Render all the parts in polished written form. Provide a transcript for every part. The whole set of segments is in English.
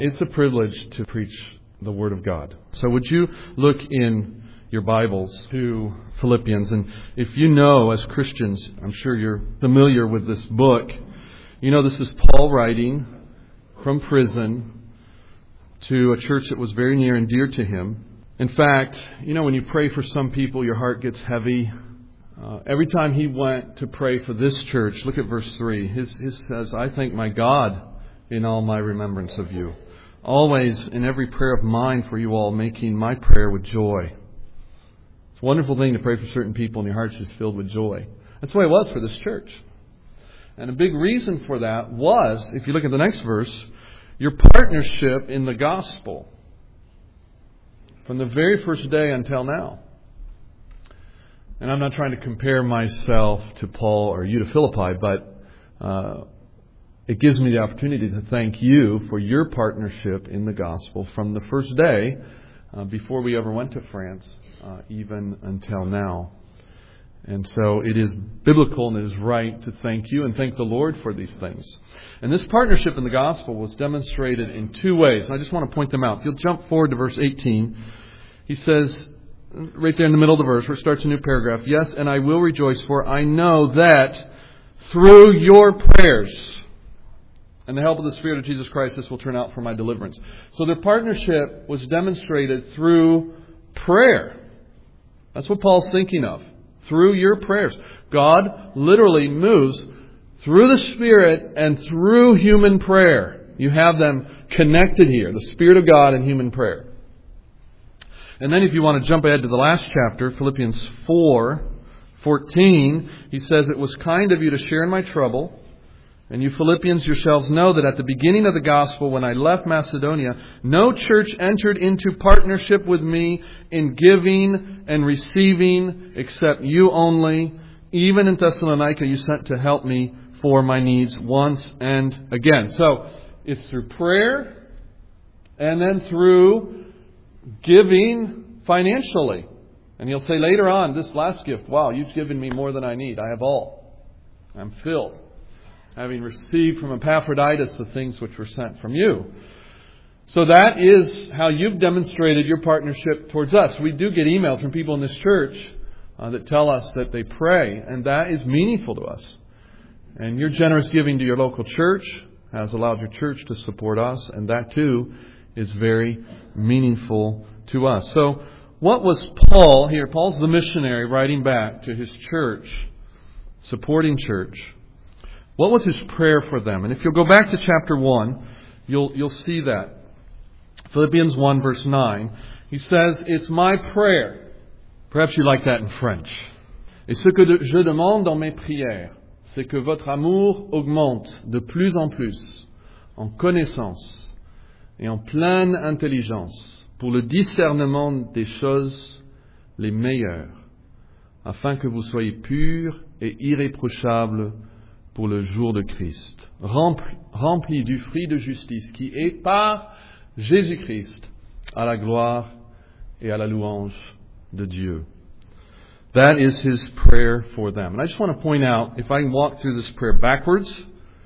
It's a privilege to preach the Word of God. So would you look in your Bibles to Philippians? And if you know, as Christians, I'm sure you're familiar with this book. You know, this is Paul writing from prison to a church that was very near and dear to him. In fact, you know, when you pray for some people, your heart gets heavy. Every time he went to pray for this church, look at verse 3. His says, "I thank my God in all my remembrance of you. Always in every prayer of mine for you all, making my prayer with joy." It's a wonderful thing to pray for certain people and your heart's just filled with joy. That's the way it was for this church. And a big reason for that was, if you look at the next verse, your partnership in the gospel from the very first day until now. And I'm not trying to compare myself to Paul or you to Philippi, but it gives me the opportunity to thank you for your partnership in the gospel from the first day before we ever went to France, even until now. And so it is biblical and it is right to thank you and thank the Lord for these things. And this partnership in the gospel was demonstrated in two ways. And I just want to point them out. If you'll jump forward to verse 18, he says, right there in the middle of the verse where it starts a new paragraph, "Yes, and I will rejoice, for I know that through your prayers and the help of the Spirit of Jesus Christ, this will turn out for my deliverance." So their partnership was demonstrated through prayer. That's what Paul's thinking of. Through your prayers. God literally moves through the Spirit and through human prayer. You have them connected here. The Spirit of God and human prayer. And then if you want to jump ahead to the last chapter, Philippians 4:14, he says, "It was kind of you to share in my trouble. And you Philippians yourselves know that at the beginning of the gospel, when I left Macedonia, no church entered into partnership with me in giving and receiving except you only. Even in Thessalonica, you sent to help me for my needs once and again." So it's through prayer and then through giving financially. And he'll say later on, this last gift, "Wow, you've given me more than I need. I have all. I'm filled, having received from Epaphroditus the things which were sent from you." So that is how you've demonstrated your partnership towards us. We do get emails from people in this church that tell us that they pray, and that is meaningful to us. And your generous giving to your local church has allowed your church to support us, and that too is very meaningful to us. So what was Paul here? Paul's the missionary writing back to his church, supporting church. What was his prayer for them? And if you'll go back to chapter 1, you'll see that. Philippians 1 verse 9. He says, "It's my prayer." Perhaps you like that in French. "Et ce que je demande dans mes prières, c'est que votre amour augmente de plus en plus en connaissance et en pleine intelligence pour le discernement des choses les meilleures, afin que vous soyez purs et irréprochables pour le jour de Christ, rempli du fruit de justice qui est par Jésus-Christ à la gloire et à la louange de Dieu." That is his prayer for them. And I just want to point out, if I can walk through this prayer backwards,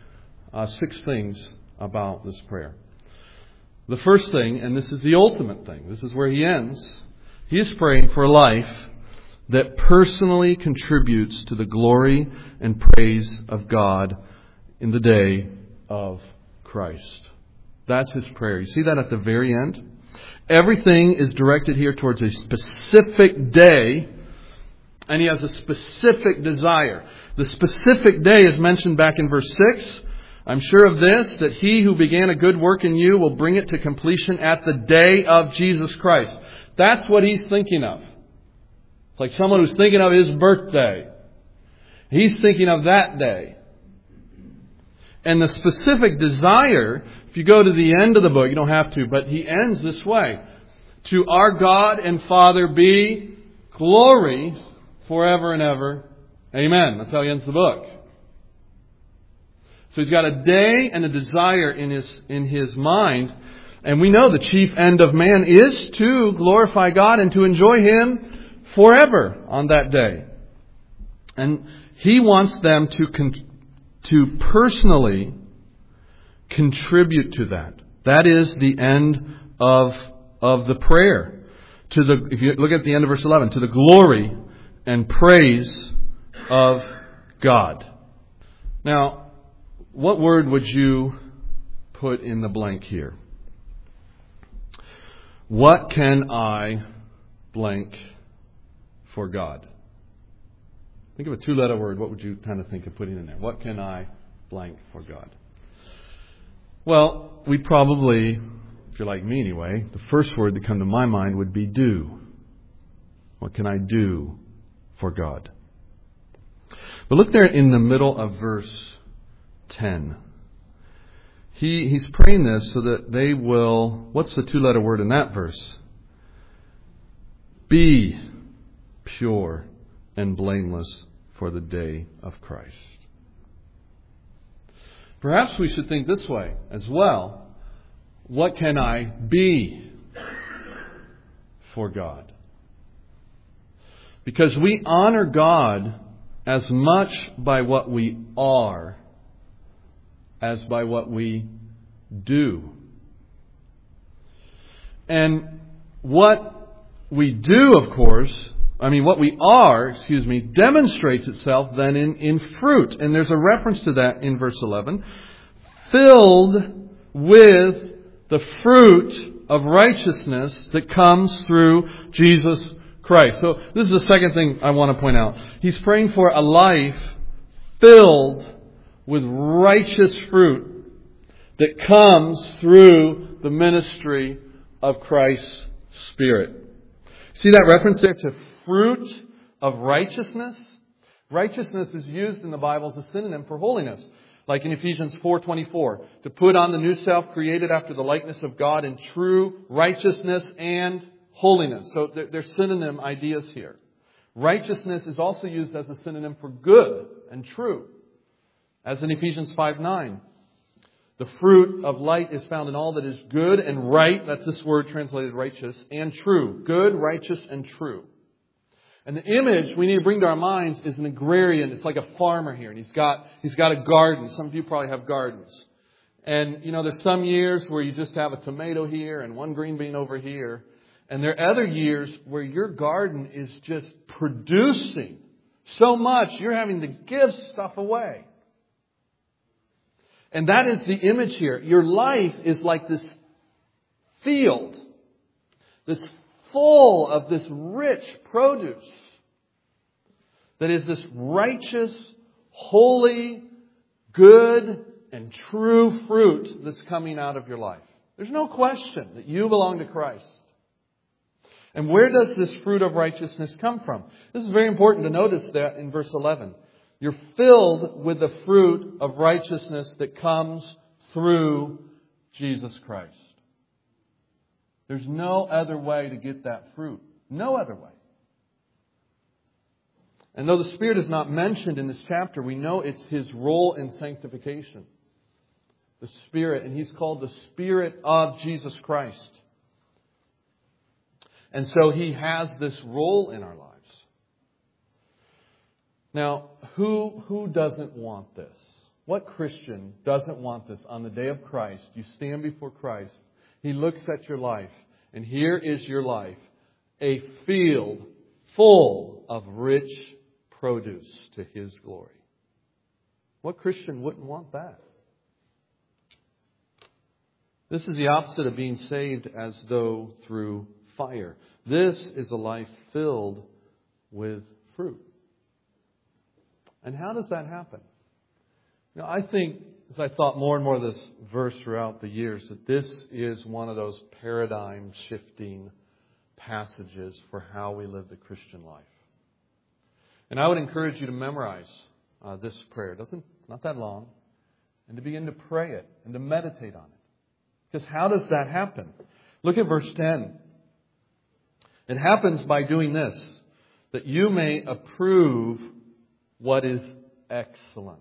6 things about this prayer. The first thing, and this is the ultimate thing, this is where he ends, he is praying for a life that personally contributes to the glory and praise of God in the day of Christ. That's his prayer. You see that at the very end? Everything is directed here towards a specific day, and he has a specific desire. The specific day is mentioned back in verse 6. "I'm sure of this, that he who began a good work in you will bring it to completion at the day of Jesus Christ." That's what he's thinking of. It's like someone who's thinking of his birthday. He's thinking of that day. And the specific desire, if you go to the end of the book, you don't have to, but he ends this way. "To our God and Father be glory forever and ever. Amen." That's how he ends the book. So he's got a day and a desire in his mind. And we know the chief end of man is to glorify God and to enjoy Him forever on that day. And he wants them to personally contribute to that. That is the end of the prayer. If you look at the end of verse 11, to the glory and praise of God. Now, what word would you put in the blank here? What can I blank for God? Think of a two-letter word. What would you kind of think of putting in there? What can I blank for God? Well, we'd probably, if you're like me anyway, the first word that come to my mind would be do. What can I do for God? But look there in the middle of verse 10. He's praying this so that they will, what's the two-letter word in that verse? Be pure and blameless for the day of Christ. Perhaps we should think this way as well. What can I be for God? Because we honor God as much by what we are as by what we do. And what we do, of course, what we are, demonstrates itself then in fruit. And there's a reference to that in verse 11. Filled with the fruit of righteousness that comes through Jesus Christ. So this is the second thing I want to point out. He's praying for a life filled with righteous fruit that comes through the ministry of Christ's Spirit. See that reference there to fruit of righteousness? Righteousness is used in the Bible as a synonym for holiness. Like in Ephesians 4:24, to put on the new self created after the likeness of God in true righteousness and holiness. So they're synonym ideas here. Righteousness is also used as a synonym for good and true. As in Ephesians 5:9. The fruit of light is found in all that is good and right. That's this word translated righteous. And true. Good, righteous, and true. And the image we need to bring to our minds is an agrarian. It's like a farmer here. And he's got a garden. Some of you probably have gardens. And, there's some years where you just have a tomato here and one green bean over here. And there are other years where your garden is just producing so much you're having to give stuff away. And that is the image here. Your life is like this field that's full of this rich produce that is this righteous, holy, good, and true fruit that's coming out of your life. There's no question that you belong to Christ. And where does this fruit of righteousness come from? This is very important to notice that in verse 11. You're filled with the fruit of righteousness that comes through Jesus Christ. There's no other way to get that fruit. No other way. And though the Spirit is not mentioned in this chapter, we know it's His role in sanctification. The Spirit, and He's called the Spirit of Jesus Christ. And so He has this role in our lives. Now, who doesn't want this? What Christian doesn't want this? On the day of Christ, you stand before Christ. He looks at your life. And here is your life. A field full of rich produce to His glory. What Christian wouldn't want that? This is the opposite of being saved as though through fire. This is a life filled with fruit. And how does that happen? I think, as I thought more and more of this verse throughout the years, that this is one of those paradigm-shifting passages for how we live the Christian life. And I would encourage you to memorize this prayer. It's not that long. And to begin to pray it and to meditate on it. Because how does that happen? Look at verse 10. It happens by doing this, that you may approve what is excellent,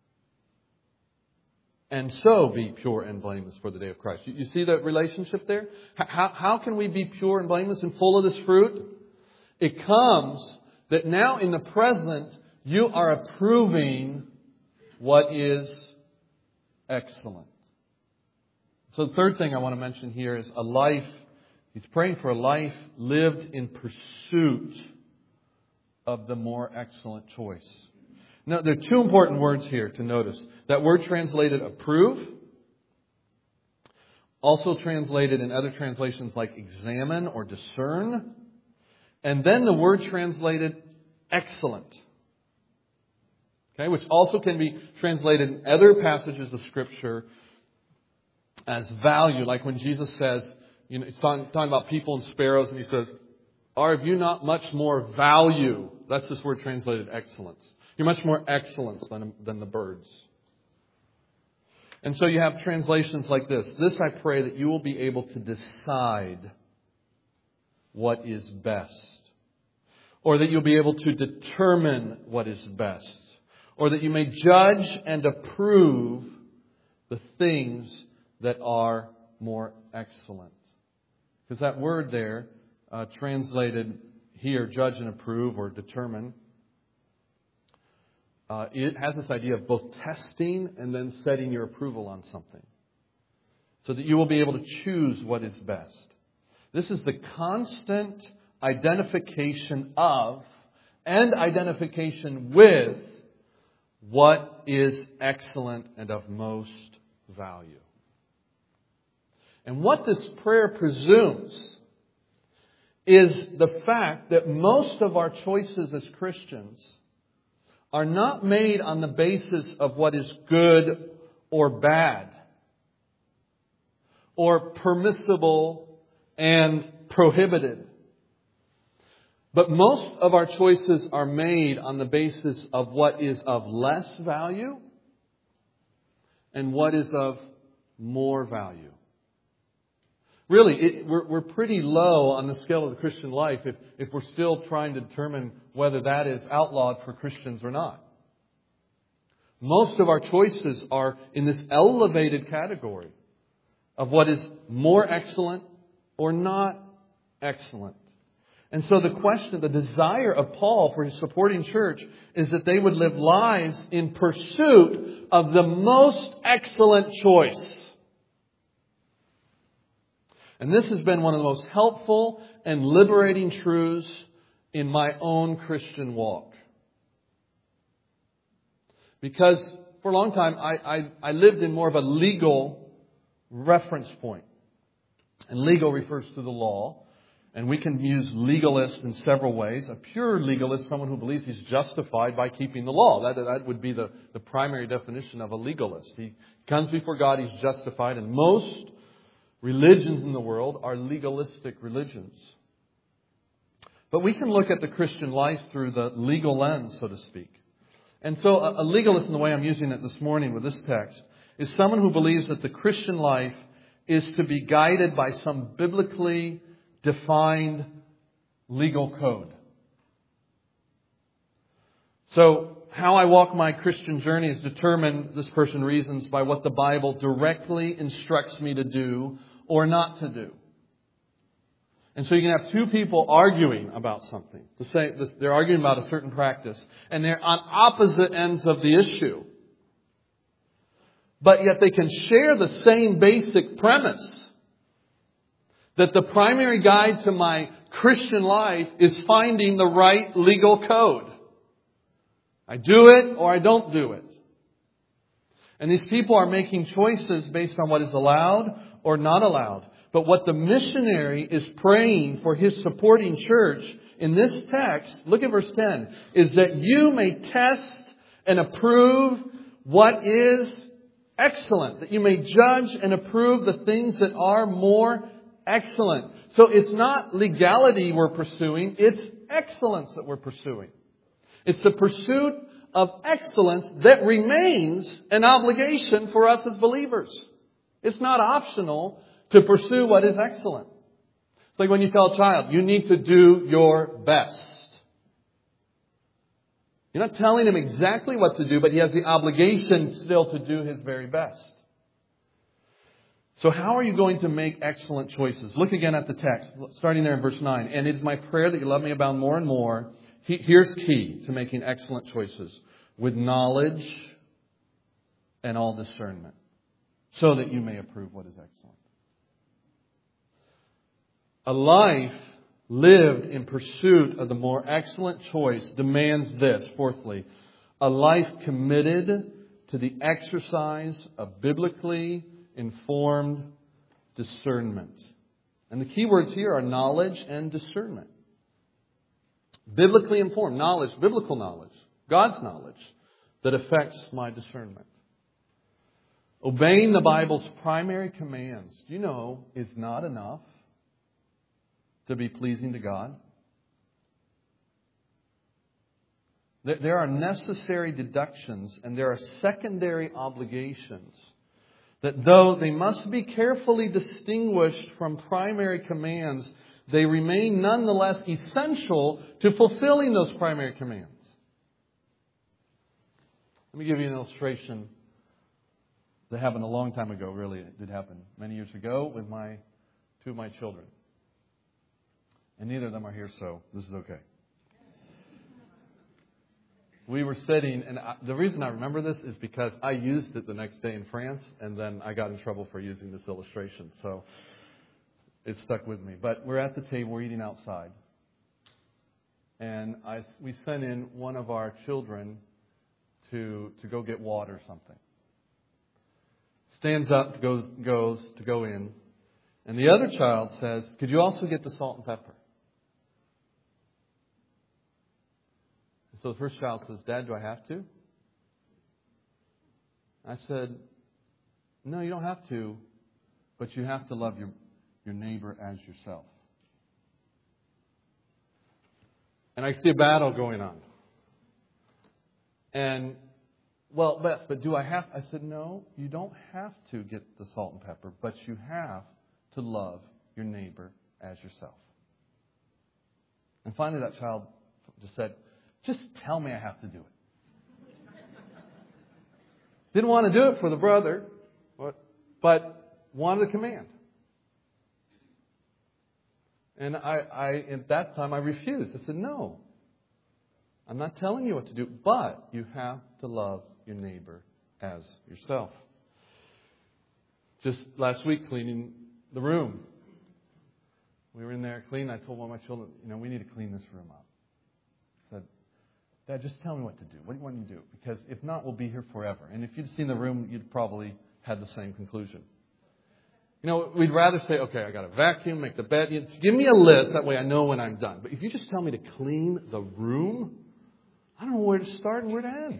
and so be pure and blameless for the day of Christ. You see the relationship there? How can we be pure and blameless and full of this fruit? It comes that now in the present you are approving what is excellent. So the third thing I want to mention here is a life. He's praying for a life lived in pursuit of the more excellent choice. Now, there are two important words here to notice. That word translated approve, also translated in other translations like examine or discern, and then the word translated excellent. Okay, which also can be translated in other passages of Scripture as value, like when Jesus says, it's talking about people and sparrows, and He says, "Are you not much more value?" That's this word translated excellence. You're much more excellence than the birds. And so you have translations like this. This I pray that you will be able to decide what is best. Or that you'll be able to determine what is best. Or that you may judge and approve the things that are more excellent. Because that word there, translated here, judge and approve or determine, it has this idea of both testing and then setting your approval on something. So that you will be able to choose what is best. This is the constant identification of and identification with what is excellent and of most value. And what this prayer presumes is the fact that most of our choices as Christians are not made on the basis of what is good or bad, or permissible and prohibited. But most of our choices are made on the basis of what is of less value and what is of more value. Really, we're pretty low on the scale of the Christian life if we're still trying to determine whether that is outlawed for Christians or not. Most of our choices are in this elevated category of what is more excellent or not excellent. And so the question, the desire of Paul for his supporting church is that they would live lives in pursuit of the most excellent choice. And this has been one of the most helpful and liberating truths in my own Christian walk. Because for a long time, I lived in more of a legal reference point. And legal refers to the law. And we can use legalist in several ways. A pure legalist, someone who believes he's justified by keeping the law. That would be the primary definition of a legalist. He comes before God, he's justified. And most religions in the world are legalistic religions. But we can look at the Christian life through the legal lens, so to speak. And so a legalist, in the way I'm using it this morning with this text, is someone who believes that the Christian life is to be guided by some biblically defined legal code. So how I walk my Christian journey is determined, this person reasons, by what the Bible directly instructs me to do or not to do. And so you can have two people arguing about something. They're arguing about a certain practice, and they're on opposite ends of the issue. But yet they can share the same basic premise, that the primary guide to my Christian life is finding the right legal code. I do it or I don't do it. And these people are making choices based on what is allowed or not allowed. But what the missionary is praying for his supporting church in this text, look at verse 10, is that you may test and approve what is excellent. That you may judge and approve the things that are more excellent. So it's not legality we're pursuing, it's excellence that we're pursuing. It's the pursuit of excellence that remains an obligation for us as believers. It's not optional to pursue what is excellent. It's like when you tell a child, you need to do your best. You're not telling him exactly what to do, but he has the obligation still to do his very best. So how are you going to make excellent choices? Look again at the text, starting there in verse 9. And it is my prayer that you love me abound more and more. Here's key to making excellent choices. With knowledge and all discernment. so that you may approve what is excellent. A life lived in pursuit of the more excellent choice demands this. Fourthly, a life committed to the exercise of biblically informed discernment. And the key words here are knowledge and discernment. Biblically informed knowledge, biblical knowledge, God's knowledge that affects my discernment. Obeying the Bible's primary commands, do you know, is not enough to be pleasing to God. There are necessary deductions and there are secondary obligations that, though they must be carefully distinguished from primary commands, they remain nonetheless essential to fulfilling those primary commands. Let me give you an illustration that happened a long time ago, really. It did happen many years ago with two of my children. And neither of them are here, so this is okay. We were sitting, and the reason I remember this is because I used it the next day in France, and then I got in trouble for using this illustration. So it stuck with me. But we're at the table, we're eating outside. And we sent in one of our children to go get water or something. Stands up, goes to go in. And the other child says, "Could you also get the salt and pepper?" So the first child says, "Dad, do I have to?" I said, "No, you don't have to, but you have to love your neighbor as yourself." And I see a battle going on. And, well, but do I have? I said, "No, you don't have to get the salt and pepper, but you have to love your neighbor as yourself." And finally that child just said, "Just tell me I have to do it." Didn't want to do it for the brother, but wanted a command. And I at that time I refused. I said, "No, I'm not telling you what to do, but you have to love your neighbor as yourself." Just last week, cleaning the room. We were in there cleaning. I told one of my children, we need to clean this room up. I said, "Dad, just tell me what to do. What do you want me to do? Because if not, we'll be here forever." And if you'd seen the room, you'd probably had the same conclusion. We'd rather say, "Okay, I got to vacuum, make the bed." Give me a list. That way I know when I'm done. But if you just tell me to clean the room, I don't know where to start and where to end.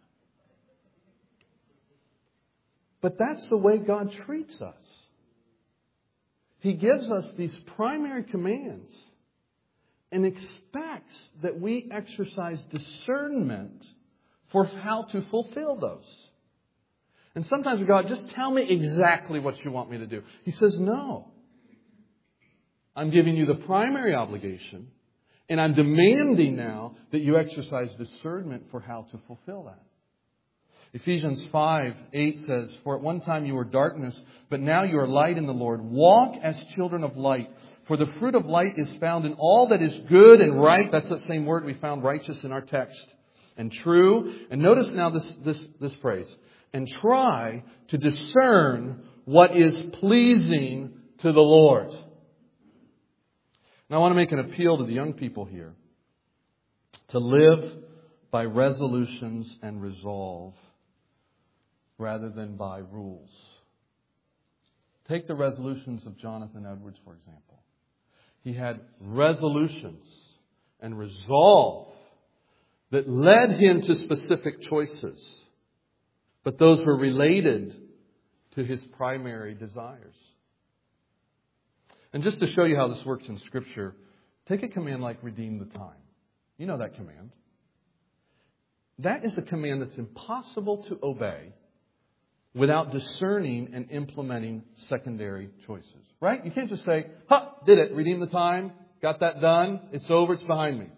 But that's the way God treats us. He gives us these primary commands and expects that we exercise discernment for how to fulfill those. And sometimes we go, "Just tell me exactly what you want me to do." He says, "No. I'm giving you the primary obligation, and I'm demanding now that you exercise discernment for how to fulfill that." Ephesians 5:8 says, "For at one time you were darkness, but now you are light in the Lord. Walk as children of light. For the fruit of light is found in all that is good and right." That's that same word we found, righteous, in our text. "And true." And notice now this phrase. "And try to discern what is pleasing to the Lord." Now I want to make an appeal to the young people here to live by resolutions and resolve rather than by rules. Take the resolutions of Jonathan Edwards, for example. He had resolutions and resolve that led him to specific choices. But those were related to his primary desires. And just to show you how this works in Scripture, take a command like redeem the time. You know that command. That is a command that's impossible to obey without discerning and implementing secondary choices. Right? You can't just say, did it, redeem the time, got that done, it's over, it's behind me.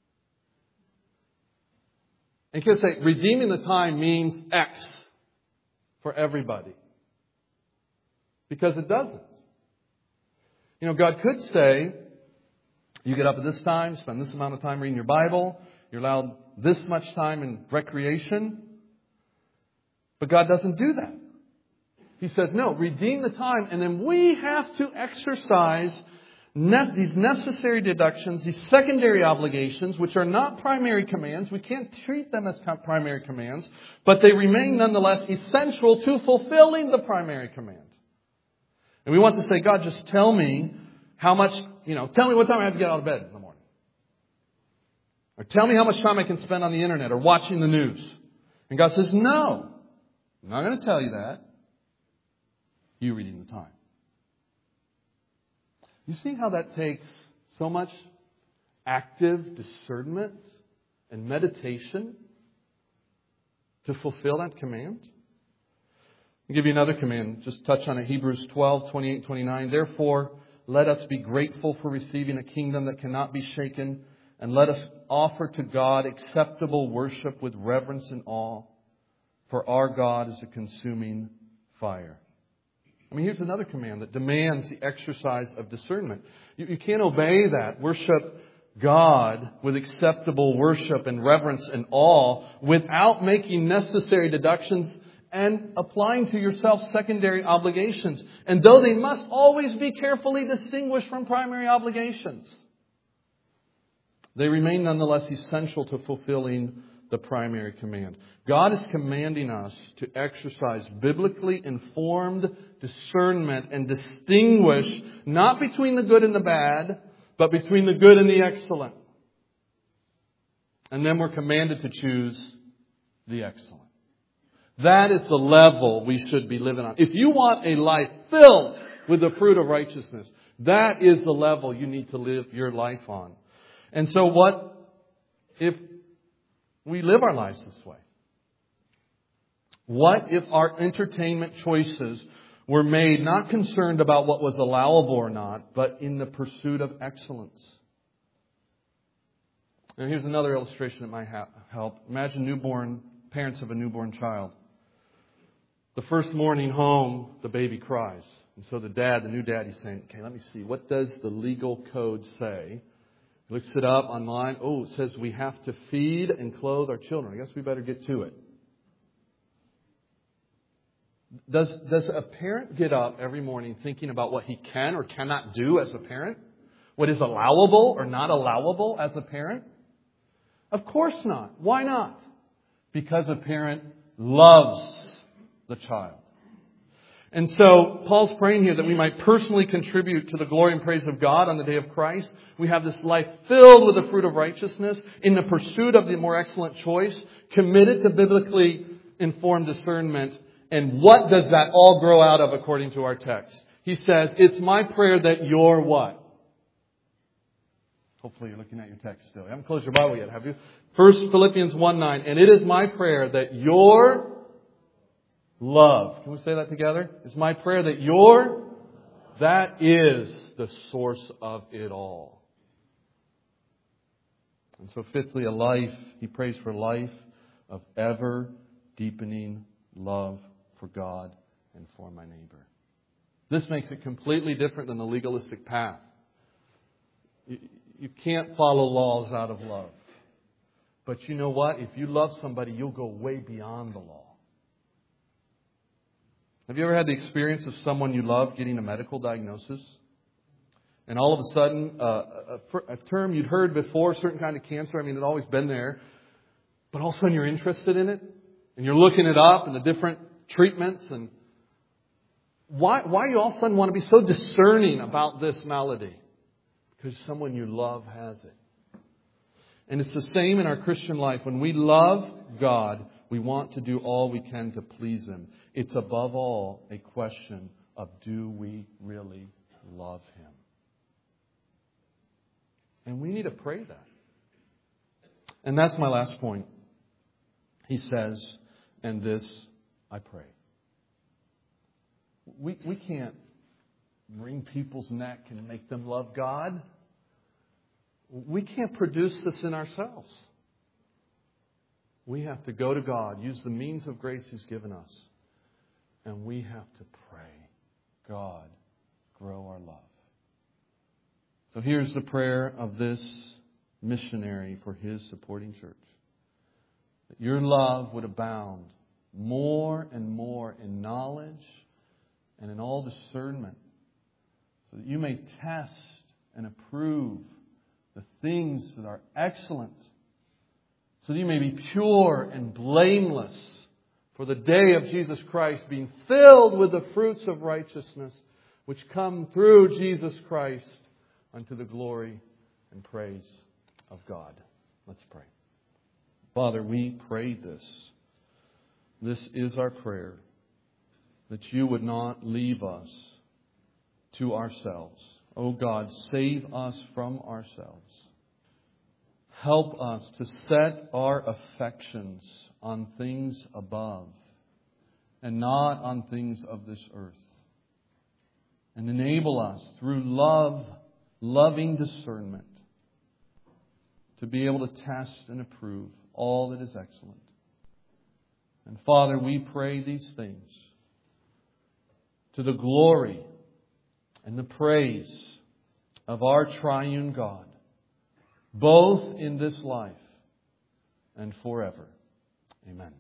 And you can't say, redeeming the time means X for everybody. Because it doesn't. God could say, you get up at this time, spend this amount of time reading your Bible, you're allowed this much time in recreation. But God doesn't do that. He says, no, redeem the time. And then we have to exercise these necessary deductions, these secondary obligations, which are not primary commands. We can't treat them as primary commands, but they remain nonetheless essential to fulfilling the primary command. And we want to say, God, just tell me how much, tell me what time I have to get out of bed in the morning. Or tell me how much time I can spend on the internet or watching the news. And God says, no, I'm not going to tell you that. You redeem the time. You see how that takes so much active discernment and meditation to fulfill that command? I'll give you another command. Just touch on it. Hebrews 12, 28, 29. Therefore, let us be grateful for receiving a kingdom that cannot be shaken, and let us offer to God acceptable worship with reverence and awe, for our God is a consuming fire. Here's another command that demands the exercise of discernment. You can't obey that. Worship God with acceptable worship and reverence and awe without making necessary deductions and applying to yourself secondary obligations. And though they must always be carefully distinguished from primary obligations, they remain nonetheless essential to fulfilling the primary command. God is commanding us to exercise biblically informed discernment and distinguish not between the good and the bad, but between the good and the excellent. And then we're commanded to choose the excellent. That is the level we should be living on. If you want a life filled with the fruit of righteousness, that is the level you need to live your life on. And so what if we live our lives this way? What if our entertainment choices were made not concerned about what was allowable or not, but in the pursuit of excellence? And here's another illustration that might help. Imagine parents of a newborn child. The first morning home, the baby cries. And so the new dad, he's saying, okay, let me see. What does the legal code say? He looks it up online. Oh, it says we have to feed and clothe our children. I guess we better get to it. Does a parent get up every morning thinking about what he can or cannot do as a parent? What is allowable or not allowable as a parent? Of course not. Why not? Because a parent loves the child. And so Paul's praying here that we might personally contribute to the glory and praise of God on the day of Christ. We have this life filled with the fruit of righteousness in the pursuit of the more excellent choice, committed to biblically informed discernment. And what does that all grow out of according to our text? He says, it's my prayer that you're what? Hopefully you're looking at your text still. You haven't closed your Bible yet, have you? 1 Philippians 1:9. And it is my prayer that your love. Can we say that together? It's my prayer that that is the source of it all. And so fifthly, he prays for life of ever deepening love for God and for my neighbor. This makes it completely different than the legalistic path. You can't follow laws out of love. But you know what? If you love somebody, you'll go way beyond the law. Have you ever had the experience of someone you love getting a medical diagnosis? And all of a sudden, a term you'd heard before, a certain kind of cancer, it had always been there. But all of a sudden you're interested in it. And you're looking it up and the different treatments. And why you all of a sudden want to be so discerning about this malady? Because someone you love has it. And it's the same in our Christian life. When we love God, we want to do all we can to please Him. It's above all a question of, do we really love Him? And we need to pray that. And that's my last point. He says, and this I pray. We can't wring people's neck and make them love God. We can't produce this in ourselves. We have to go to God, use the means of grace He's given us. And we have to pray, God, grow our love. So here's the prayer of this missionary for his supporting church. That your love would abound more and more in knowledge and in all discernment, so that you may test and approve the things that are excellent, so that you may be pure and blameless for the day of Jesus Christ, being filled with the fruits of righteousness which come through Jesus Christ unto the glory and praise of God. Let's pray. Father, we pray this. This is our prayer, that you would not leave us to ourselves. O God, save us from ourselves. Help us to set our affections on things above and not on things of this earth. And enable us through loving discernment, to be able to test and approve all that is excellent. And Father, we pray these things to the glory and the praise of our triune God, both in this life and forever. Amen.